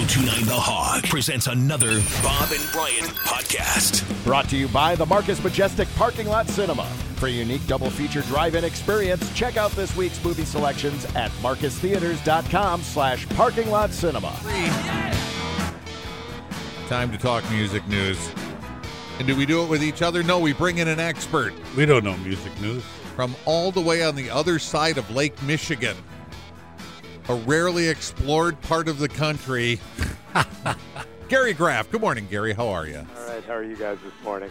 1029 The Hog presents another Bob and Brian podcast. Brought to you by the Marcus Majestic Parking Lot Cinema. For a unique double-feature drive-in experience, check out this week's movie selections at marcustheaters.com/parking lot cinema. Time to talk music news. And do we do it with each other? No, we bring in an expert We don't know music news. from all the way on the other side of Lake Michigan, a rarely explored part of the country. Gary Graff. Good morning, Gary. How are you? All right, how are you guys this morning?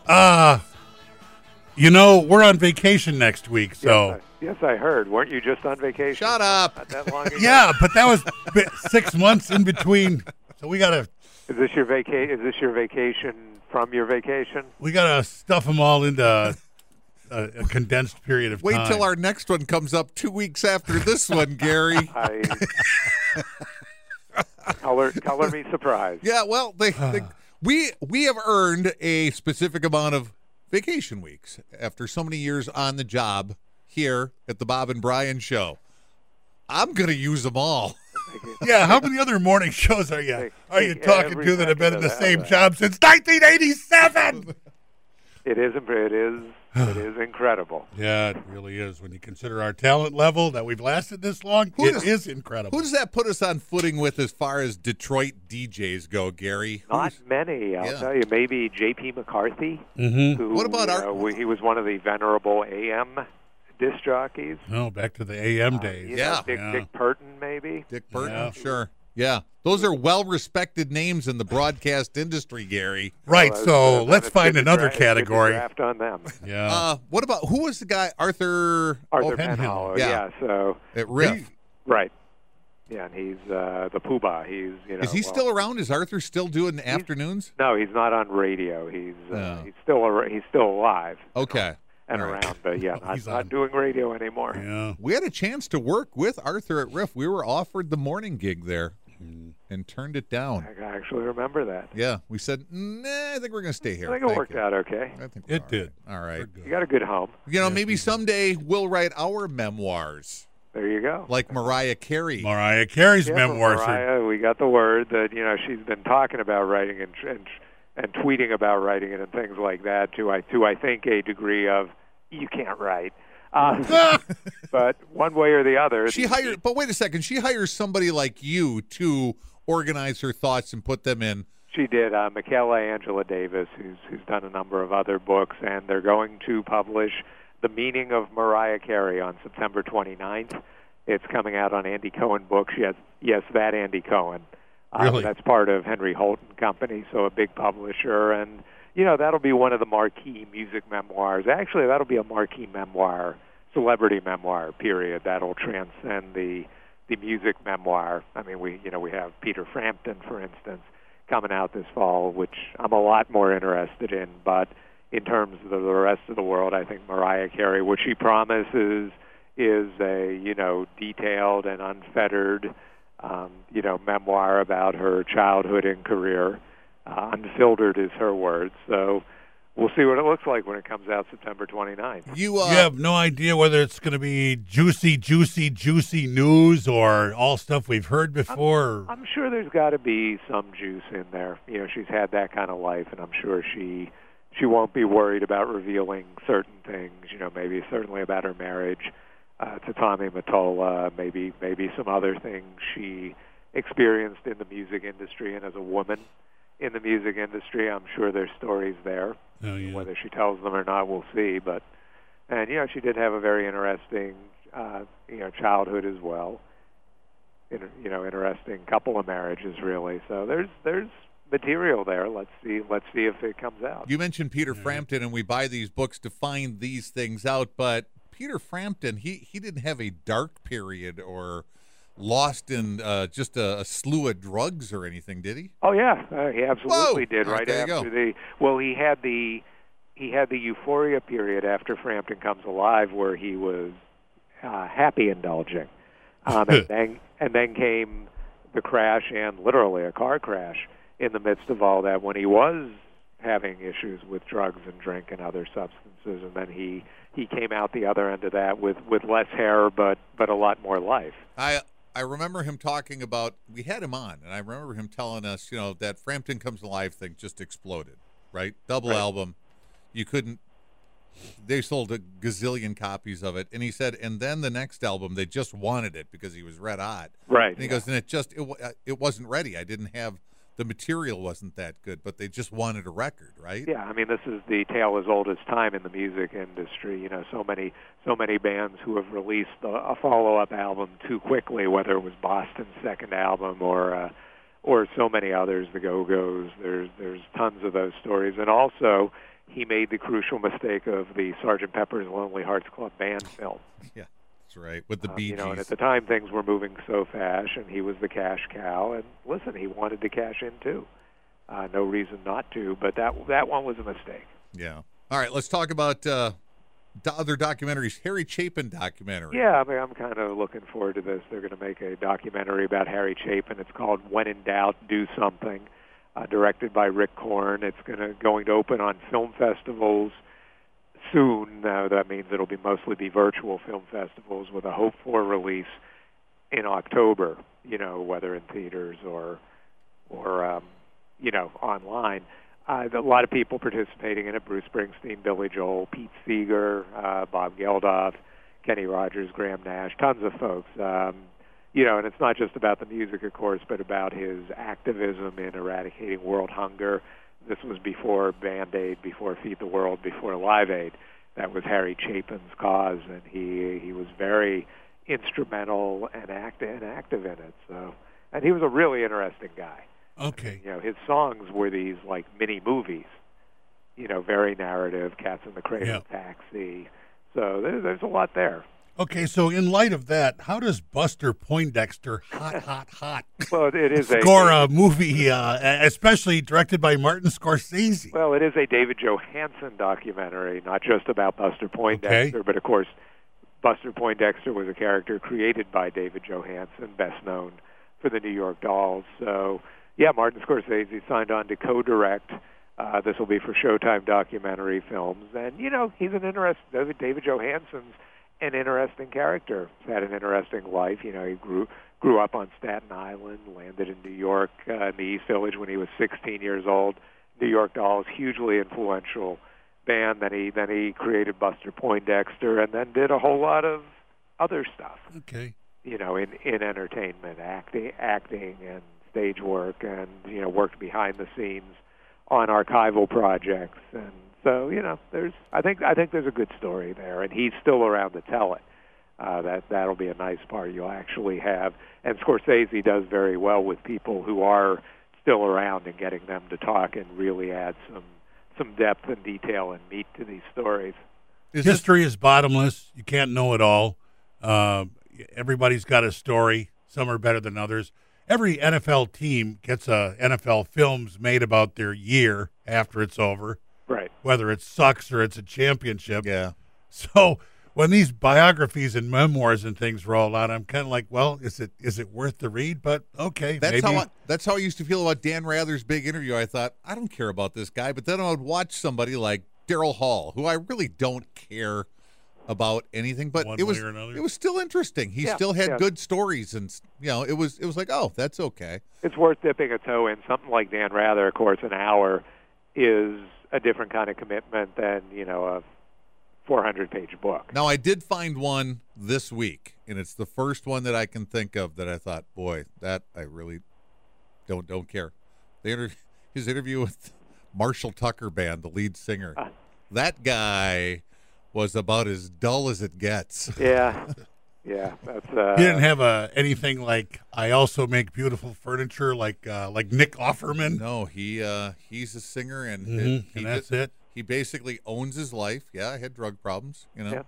We're on vacation next week, so. Yes, I heard. Weren't you just on vacation? Shut up. Not that long ago? Yeah, but that was 6 months in between, so we gotta Is this your vacation from your vacation? stuff them all into a condensed period of Wait time. till our next one comes up 2 weeks after this one, Gary. Color me surprised. Yeah, well, we have earned a specific amount of vacation weeks after so many years on the job here at the Bob and Brian Show. I'm going to use them all. Yeah, how many other morning shows are you talking every to that have been in the second of same that. job since 1987? It is incredible. Yeah, it really is. When you consider our talent level that we've lasted this long, Who it does- is incredible. Who does that put us on footing with as far as Detroit DJs go, Gary? Not many, I'll Yeah. tell you. Maybe J.P. McCarthy. Mm-hmm. Who, What about he was one of the venerable AM disc jockeys. Oh, back to the AM days. You know, Yeah. Dick Burton, maybe. Dick Burton? Yeah. Sure. Yeah. Those are well-respected names in the broadcast industry, Gary. Right, Well, so then let's it's find good to another it's good to category. draft on them. Yeah. What about, who was the guy? Arthur Arthur Penhollow. Penhollow. Yeah. Yeah. So at Riff. right. Yeah, and he's the poobah. He's Is he still around? Is Arthur still doing afternoons? No, he's not on radio. He's No. he's still alive Okay. and All right. around, but yeah, He's not on. doing radio anymore. Yeah. We had a chance to work with Arthur at Riff. We were offered the morning gig there and turned it down. I actually remember that. Yeah, we said, nah, I think we're going to stay here. I think it Thank worked you. out okay. I think we're It all did. right. All right. We're good. You got a good home. You know, Yes, maybe we do. someday we'll write our memoirs There you go. like Mariah Carey. Mariah Carey's Yeah, memoirs. Mariah, we got the word that she's been talking about writing and tweeting about writing it and things like that to I think a degree of you can't write. But one way or the other, But wait a second. She hires somebody like you to organize her thoughts and put them in. She did. Michaela Angela Davis, who's done a number of other books, and they're going to publish The Meaning of Mariah Carey on September 29th. It's coming out on Andy Cohen Books. Yes, that Andy Cohen. Really? That's part of Henry Holton Company, so a big publisher. And, that'll be one of the marquee music memoirs. Actually, that'll be a marquee memoir, celebrity memoir, period. That'll transcend the music memoir. I mean, we have Peter Frampton, for instance, coming out this fall, which I'm a lot more interested in. But in terms of the rest of the world, I think Mariah Carey, what she promises is a, detailed and unfettered, memoir about her childhood and career. Unfiltered is her words. So we'll see what it looks like when it comes out September 29th. You You have no idea whether it's going to be juicy news or all stuff we've heard before. I'm sure there's got to be some juice in there. She's had that kind of life, and I'm sure she won't be worried about revealing certain things. Maybe certainly about her marriage to Tommy Mottola, maybe some other things she experienced in the music industry and as a woman in the music industry. I'm sure there's stories there. Oh, yeah. Whether she tells them or not, we'll see. And she did have a very interesting, childhood as well. Interesting couple of marriages, really. So there's material there. Let's see if it comes out. You mentioned Peter Frampton, and we buy these books to find these things out, but Peter Frampton, he didn't have a dark period or lost in just a slew of drugs or anything, did he? Oh yeah, he absolutely Whoa! did. All right, Right there you after go. he had the euphoria period after Frampton Comes Alive, where he was happy indulging, and then came the crash, and literally a car crash in the midst of all that, when he was having issues with drugs and drink and other substances, and then he came out the other end of that with less hair but a lot more life. I I remember him talking about, we had him on, and I remember him telling us, that Frampton Comes Alive thing just exploded, right? Double album. You couldn't, they sold a gazillion copies of it. And he said, and then the next album, they just wanted it because he was red hot. Right. And he goes, and it wasn't ready. I didn't have, the material wasn't that good, but they just wanted a record, right? Yeah, I mean, this is the tale as old as time in the music industry. So many bands who have released a follow-up album too quickly, whether it was Boston's second album or so many others, the Go-Go's. There's tons of those stories, and also he made the crucial mistake of the Sgt. Pepper's Lonely Hearts Club Band film. Yeah, that's right, with the Bee Gees. And at the time things were moving so fast, and he was the cash cow. And listen, he wanted to cash in too. No reason not to, but that one was a mistake. Yeah. All right, let's talk about other documentaries. Harry Chapin documentary. Yeah, I mean, I'm kind of looking forward to this. They're going to make a documentary about Harry Chapin. It's called When in Doubt, Do Something. Directed by Rick Korn. It's going to open on film festivals soon. That means it'll mostly be virtual film festivals with a hope for release in October. Whether in theaters or online. A lot of people participating in it: Bruce Springsteen, Billy Joel, Pete Seeger, Bob Geldof, Kenny Rogers, Graham Nash, tons of folks. And it's not just about the music, of course, but about his activism in eradicating world hunger. This was before Band-Aid, before Feed the World, before Live Aid. That was Harry Chapin's cause, and he was very instrumental and active in it. So, and he was a really interesting guy. Okay. His songs were these like mini movies. Very narrative. Cats in the Cradle, Taxi. So there's a lot there. Okay, so in light of that, how does Buster Poindexter, hot, well, it is score a movie, especially directed by Martin Scorsese? Well, it is a David Johansen documentary, not just about Buster Poindexter, but of course, Buster Poindexter was a character created by David Johansen, best known for the New York Dolls. So, yeah, Martin Scorsese signed on to co-direct. This will be for Showtime Documentary Films, and he's an interesting. David Johansen's an interesting character. He's had an interesting life. He grew up on Staten Island, landed in New York, in the East Village when he was 16 years old. New York Dolls, hugely influential band. Then he created Buster Poindexter, and then did a whole lot of other stuff. Okay. In entertainment, acting and stage work, and worked behind the scenes on archival projects. And so, I think there's a good story there, and he's still around to tell it. That'll be a nice part you'll actually have. And Scorsese does very well with people who are still around and getting them to talk and really add some depth and detail and meat to these stories. History is bottomless. You can't know it all. Everybody's got a story. Some are better than others. Every NFL team gets NFL films made about their year after it's over. Right. Whether it sucks or it's a championship. Yeah. So when these biographies and memoirs and things roll out, I'm kind of like, well, is it worth the read? But okay, that's maybe. That's how I used to feel about Dan Rather's big interview. I thought, I don't care about this guy, but then I would watch somebody like Daryl Hall, who I really don't care about anything, but it was still interesting. He still had good stories, and it was like, oh, that's okay. It's worth dipping a toe in. Something like Dan Rather, of course, an hour is a different kind of commitment than a 400-page book. Now, I did find one this week, and it's the first one that I can think of that I thought, boy, that I really don't care. His interview with Marshall Tucker Band, the lead singer. That guy was about as dull as it gets. Yeah. Yeah, that's. He didn't have anything like I also make beautiful furniture like Nick Offerman. No, he's a singer and and that's it. He basically owns his life. Yeah, I had drug problems. Yeah.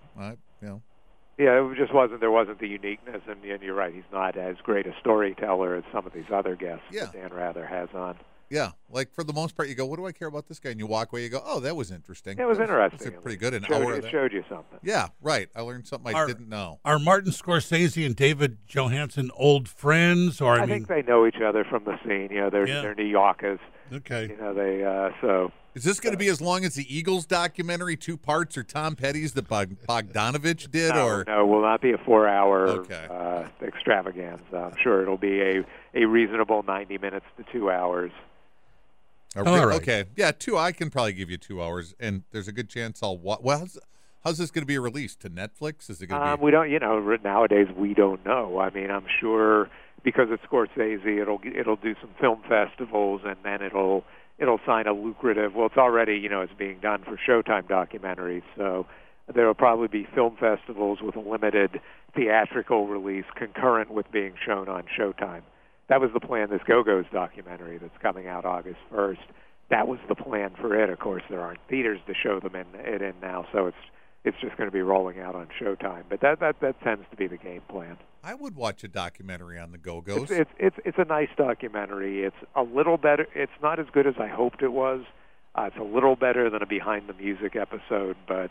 Yeah, it just wasn't. There wasn't the uniqueness, and you're right. He's not as great a storyteller as some of these other guests that Dan Rather has on. Yeah, like for the most part, you go, "What do I care about this guy?" And you walk away, you go, "Oh, that was interesting." It was interesting. It's pretty good. An Showed- hour. It showed you something. Yeah, right. I learned something I didn't know. Are Martin Scorsese and David Johansen old friends? Or I think they know each other from the scene. You know, they're New Yorkers. Okay. You know, they so. Is this going to be as long as the Eagles documentary, 2 parts, or Tom Petty's that Bogdanovich did? No, it will not be a 4-hour extravaganza. I'm sure it'll be a reasonable 90 minutes to 2 hours. All right. Okay. Yeah, 2. I can probably give you 2 hours, and there's a good chance I'll watch. Well, how's this going to be released? To Netflix? Is it going to be? We don't. You know, nowadays we don't know. I mean, I'm sure because it's Scorsese, it'll do some film festivals, and then it'll sign a lucrative. Well, it's already, you know, it's being done for Showtime documentaries, so there will probably be film festivals with a limited theatrical release concurrent with being shown on Showtime. That was the plan. This Go-Go's documentary that's coming out August 1st. That was the plan for it. Of course, there aren't theaters to show them in now, so it's just going to be rolling out on Showtime. But that tends to be the game plan. I would watch a documentary on the Go-Go's. It's a nice documentary. It's a little better. It's not as good as I hoped it was. It's a little better than a Behind the Music episode, but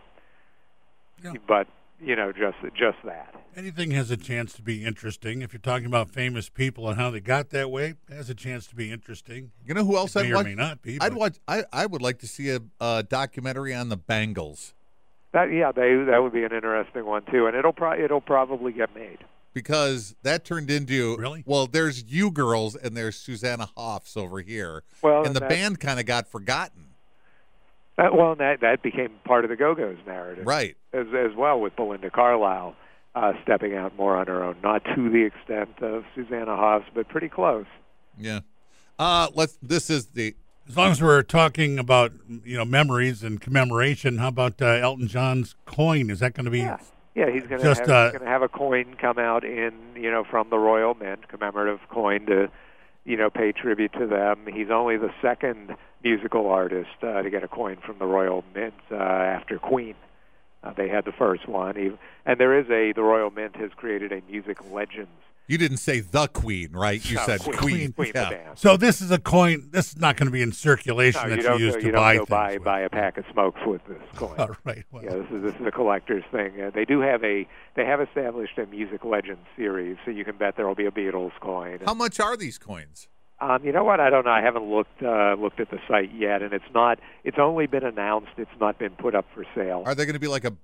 you know, just that. Anything has a chance to be interesting. If you're talking about famous people and how they got that way, it has a chance to be interesting. You know who else It may I'd or watch? may not be. I'd but- watch. I would like to see a documentary on the Bengals That would be an interesting one too, and it'll probably get made. because that turned into Really? Well, there's you girls and there's Susanna Hoffs over here, Well, and the that- band kind of got forgotten. That became part of the Go-Go's narrative, Right. As well, with Belinda Carlisle stepping out more on her own, not to the extent of Susanna Hoffs, but pretty close. Yeah. This is the. As long as we're talking about, you know, memories and commemoration, how about Elton John's coin? Is that going to be? Yeah, he's going Just, to have a coin come out from the Royal Mint, commemorative coin to, pay tribute to them. He's only the second musical artist to get a coin from the Royal Mint after Queen. They had the first one, and the Royal Mint has created a music legends. You didn't say the Queen, right? You No, said Queen. Queen Yeah. the band. So this is a coin. This is not going to be in circulation No, that you you don't use go, to you buy don't go things. buy a pack of smokes with this coin. All right. Well, Yeah, this is a collector's thing. They have established a music legends series, so you can bet there will be a Beatles coin. How much are these coins? You know what? I don't know. I haven't looked at the site yet, and it's only been announced. It's not been put up for sale. Are they going to be like a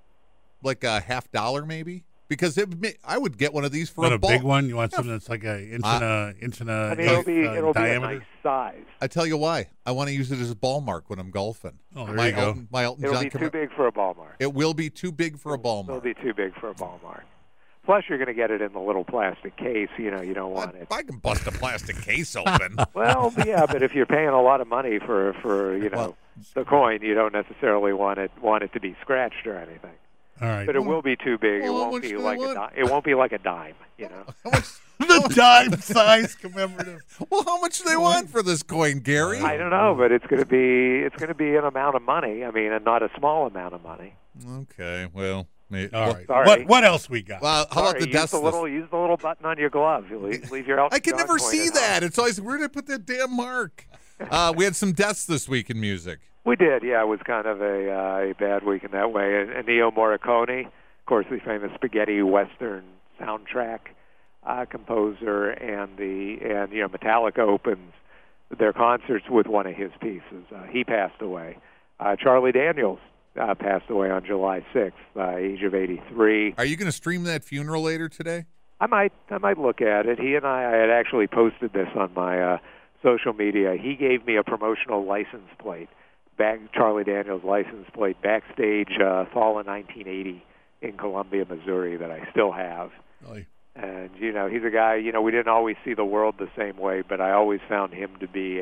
$50 maybe? Because I would get one of these for want a a ball. big one? You want something that's like an inch and a I mean, it'll be a diameter? nice size. I tell you why. I want to use it as a ball mark when I'm golfing. Oh, there my you go. My Elton It'll John be too big for a ball mark. It will be too big for a ball It'll mark. be too big for a ball mark. Plus, you're going to get it in the little plastic case. You don't want it. I can bust a plastic case open. Well, yeah, but if you're paying a lot of money for Well, the coin, you don't necessarily want it to be scratched or anything. All right. But it will be too big. Well, It how won't much be do they like want? it won't be like a dime. How much? The dime size commemorative. Well, how much do they want for this coin, Gary? I don't know, but it's going to be an amount of money. I mean, and not a small amount of money. Okay, well, maybe. All right. sorry. What else we got? Well, how about the use desk? the little button on your glove. You leave your Elton I can John never coin see at that. home. It's always where did I put that damn mark? We had some deaths this week in music. We did, yeah. It was kind of a bad week in that way. And Ennio Morricone, of course, the famous spaghetti western soundtrack composer, and Metallica opens their concerts with one of his pieces. He passed away. Charlie Daniels passed away on July 6th, age of 83. Are you going to stream that funeral later today? I might look at it. He and I had actually posted this on my social media. He gave me a promotional license plate, Charlie Daniels license plate, backstage fall of 1980 in Columbia, Missouri, that I still have. Really? And he's a guy. We didn't always see the world the same way, but I always found him to be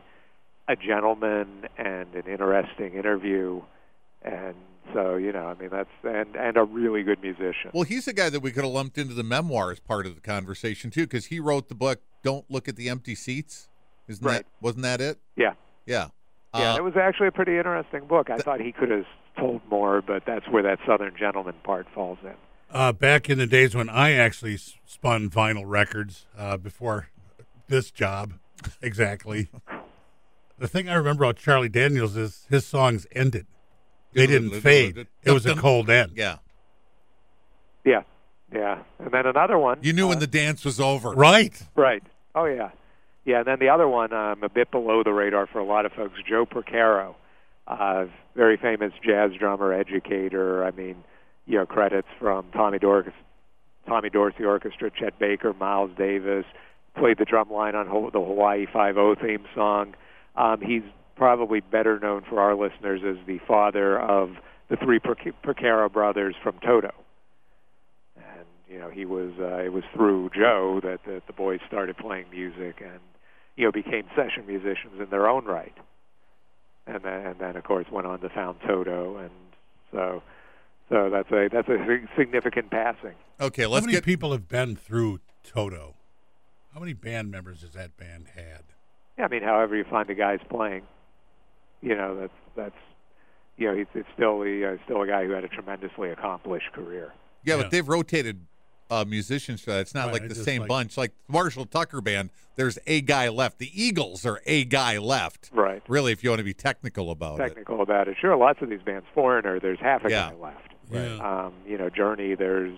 a gentleman and an interesting interview. And so, that's and a really good musician. Well, he's a guy that we could have lumped into the memoir as part of the conversation too, because he wrote the book "Don't Look at the Empty Seats." Wasn't that it? Yeah. Yeah. Yeah, it was actually a pretty interesting book. I thought he could have told more, but that's where that Southern gentleman part falls in. Back in the days when I actually spun vinyl records before this job, exactly. The thing I remember about Charlie Daniels is his songs ended. They didn't fade. It was a cold end. Yeah. Yeah, yeah. And then another one. You knew when the dance was over. Right. Right. Oh, yeah. Yeah, and then the other one, a bit below the radar for a lot of folks, Joe Porcaro, very famous jazz drummer, educator. I mean, credits from Tommy Dorsey Orchestra, Chet Baker, Miles Davis, played the drum line on the Hawaii Five-0 theme song. He's probably better known for our listeners as the father of the three Porcaro brothers from Toto. And, it was through Joe that the boys started playing music and, became session musicians in their own right. And then of course, went on to found Toto. And so that's a significant passing. Okay, How many people have been through Toto? How many band members has that band had? Yeah, I mean, however you find the guys playing, that's he's still a guy who had a tremendously accomplished career. Yeah, but they've rotated musicians for that. It's not Right, like the same bunch. Like Marshall Tucker Band, there's a guy left. The Eagles are a guy left. Right. Really, if you want to be technical about it. Sure, lots of these bands, Foreigner, there's half a guy left. Yeah. Journey,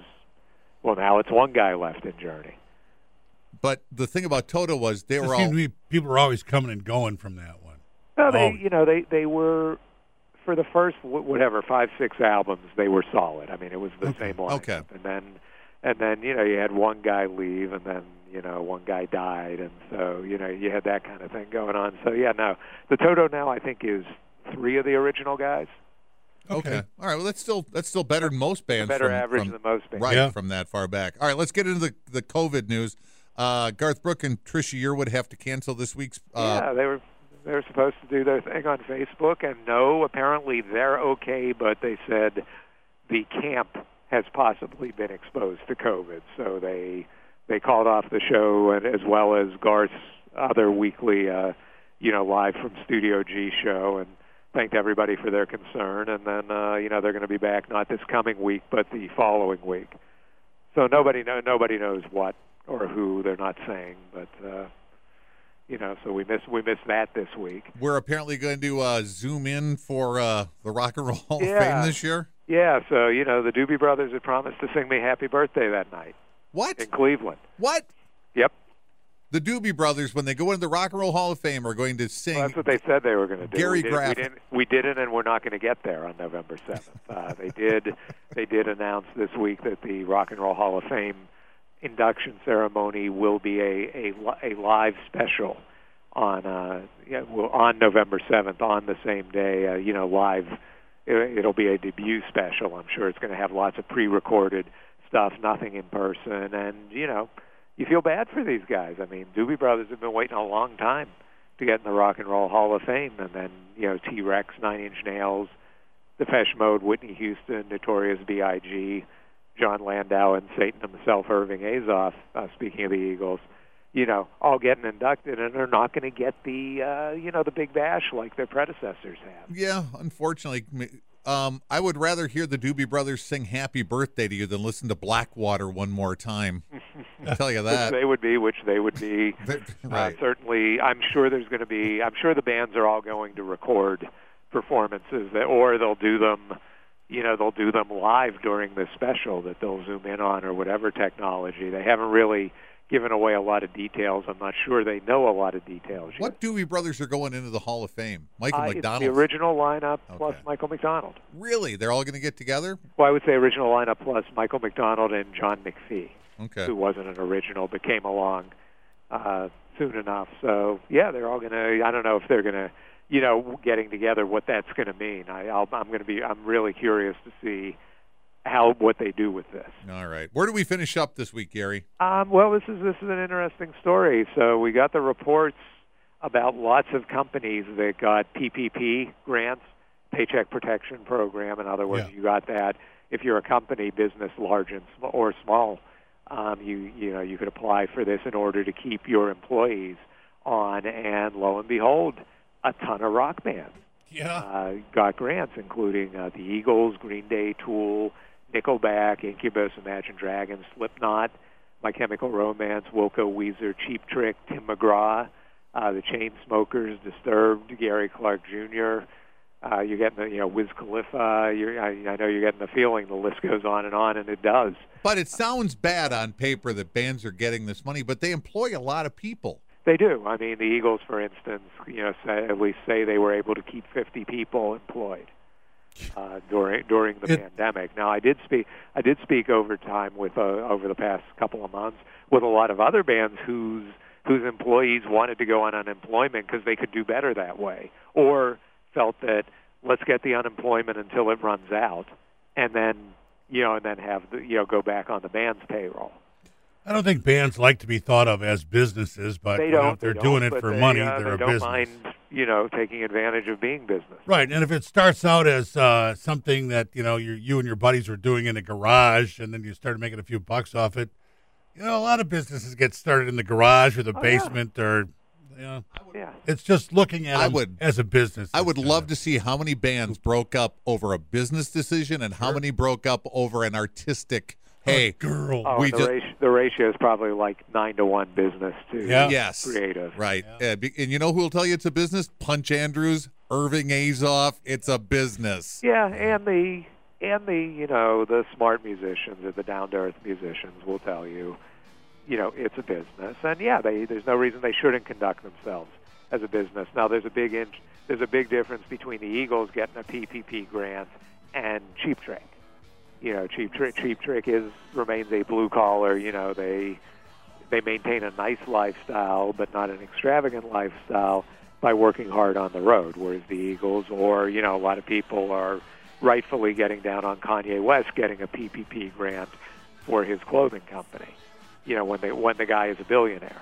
now it's one guy left in Journey. But the thing about Toto was they were all... people were always coming and going from that one. No, they were, for the first, 5-6 albums, they were solid. I mean, it was the same lineup. Okay. And then you had one guy leave, and then one guy died, and so you had that kind of thing going on. So the Toto now I think is 3 of the original guys. Okay. All right. Well, that's still better than most bands. Better average than most bands. Right, from that far back. All right, let's get into the COVID news. Garth Brooks and Trisha Yearwood have to cancel this week's. They were supposed to do their thing on Facebook, and apparently they're okay, but they said the camp has possibly been exposed to COVID, so they called off the show, and as well as Garth's other weekly, live from Studio G show, and thanked everybody for their concern. And then, they're going to be back not this coming week, but the following week. So nobody knows what or who. They're not saying, but so we miss that this week. We're apparently going to zoom in for the Rock and Roll Hall of Fame this year. Yeah, so the Doobie Brothers had promised to sing me Happy Birthday that night. What? In Cleveland. What? Yep. The Doobie Brothers, when they go into the Rock and Roll Hall of Fame, are going to sing. Well, that's what they said they were going to do. Gary Graff. We didn't, and we're not going to get there on November 7th. They did announce this week that the Rock and Roll Hall of Fame induction ceremony will be a live special on November 7th, on the same day. Live. It'll be a debut special. I'm sure it's going to have lots of pre-recorded stuff, nothing in person, and you feel bad for these guys. I mean, Doobie Brothers have been waiting a long time to get in the Rock and Roll Hall of Fame, and then T-Rex, Nine Inch Nails, Depeche Mode, Whitney Houston, Notorious B.I.G., John Landau, and Satan himself, Irving Azoff. Speaking of the Eagles, all getting inducted, and they're not going to get the big bash like their predecessors have. Yeah, unfortunately. I would rather hear the Doobie Brothers sing Happy Birthday to you than listen to Blackwater one more time. I'll tell you that. Which they would be. Right. Certainly, I'm sure the bands are all going to record performances, or they'll do them, live during this special that they'll zoom in on or whatever technology. They haven't really given away a lot of details. I'm not sure they know a lot of details yet. What Doobie Brothers are going into the Hall of Fame? Michael McDonald? It's the original lineup plus Michael McDonald. Really? They're all going to get together? Well, I would say original lineup plus Michael McDonald and John McPhee, okay, who wasn't an original but came along soon enough. So, yeah, they're all going to, I don't know if they're going to, getting together, what that's going to mean. I'm really curious to see what they do with this. All right. Where do we finish up this week, Gary? Well, this is an interesting story. So we got the reports about lots of companies that got PPP grants, Paycheck Protection Program. In other words, you got that. If you're a company, business, large or small, you could apply for this in order to keep your employees on. And lo and behold, a ton of rock bands got grants, including the Eagles, Green Day, Tool, Nickelback, Incubus, Imagine Dragons, Slipknot, My Chemical Romance, Wilco, Weezer, Cheap Trick, Tim McGraw, the Chainsmokers, Disturbed, Gary Clark Jr. You're getting the, Wiz Khalifa. I know you're getting the feeling the list goes on, and it does. But it sounds bad on paper that bands are getting this money, but they employ a lot of people. They do. I mean, the Eagles, for instance, say they were able to keep 50 people employed during the pandemic. Now, I did speak over time with over the past couple of months with a lot of other bands whose employees wanted to go on unemployment because they could do better that way, or felt that let's get the unemployment until it runs out, and then have go back on the band's payroll. I don't think bands like to be thought of as businesses, but if they're doing it for money, they're a business. They don't mind, taking advantage of being business. Right, and if it starts out as something that you and your buddies were doing in a garage, and then you started making a few bucks off it, a lot of businesses get started in the garage or the basement, or it's just looking at them as a business. I would love to see how many bands broke up over a business decision and how many broke up over an artistic. Hey, girl. The ratio is probably like 9-to-1 business to creative. Right. Yeah. And you know who will tell you it's a business? Punch Andrews, Irving Azoff. It's a business. Yeah, and the smart musicians or the down-to-earth musicians will tell you, it's a business. And there's no reason they shouldn't conduct themselves as a business. Now, there's a big difference between the Eagles getting a PPP grant and Cheap Trick. Cheap Trick remains a blue collar. They maintain a nice lifestyle, but not an extravagant lifestyle by working hard on the road. Whereas the Eagles, or a lot of people are rightfully getting down on Kanye West getting a PPP grant for his clothing company. When the guy is a billionaire.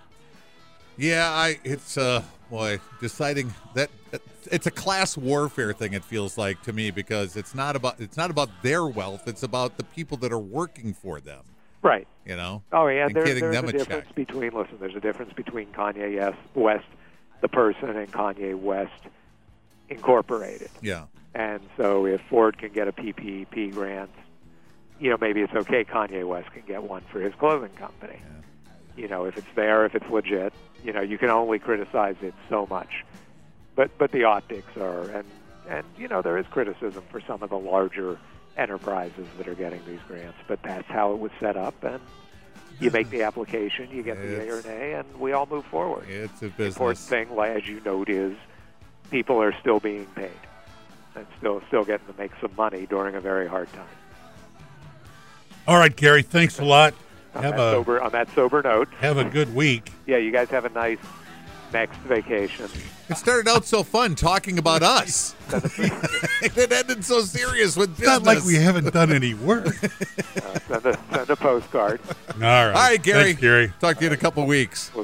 Yeah, deciding that it's a class warfare thing. It feels like to me because it's not about their wealth. It's about the people that are working for them. Right. Oh yeah. And there's a difference between. Listen, there's a difference between Kanye West, the person, and Kanye West Incorporated. Yeah. And so if Ford can get a PPP grant, maybe it's okay. Kanye West can get one for his clothing company. Yeah. If it's there, if it's legit. You can only criticize it so much, but the optics are, and there is criticism for some of the larger enterprises that are getting these grants, but that's how it was set up, and you make the application, you get the A or nay, and we all move forward. It's a business. The important thing, as you note, is people are still being paid and still getting to make some money during a very hard time. All right, Gary, thanks a lot. On that sober note. Have a good week. Yeah, you guys have a nice next vacation. It started out so fun talking about us. It ended so serious with business. It's not like we haven't done any work. Send a postcard. All right. All right, Gary. Thanks, Gary. Talk to you in a couple weeks.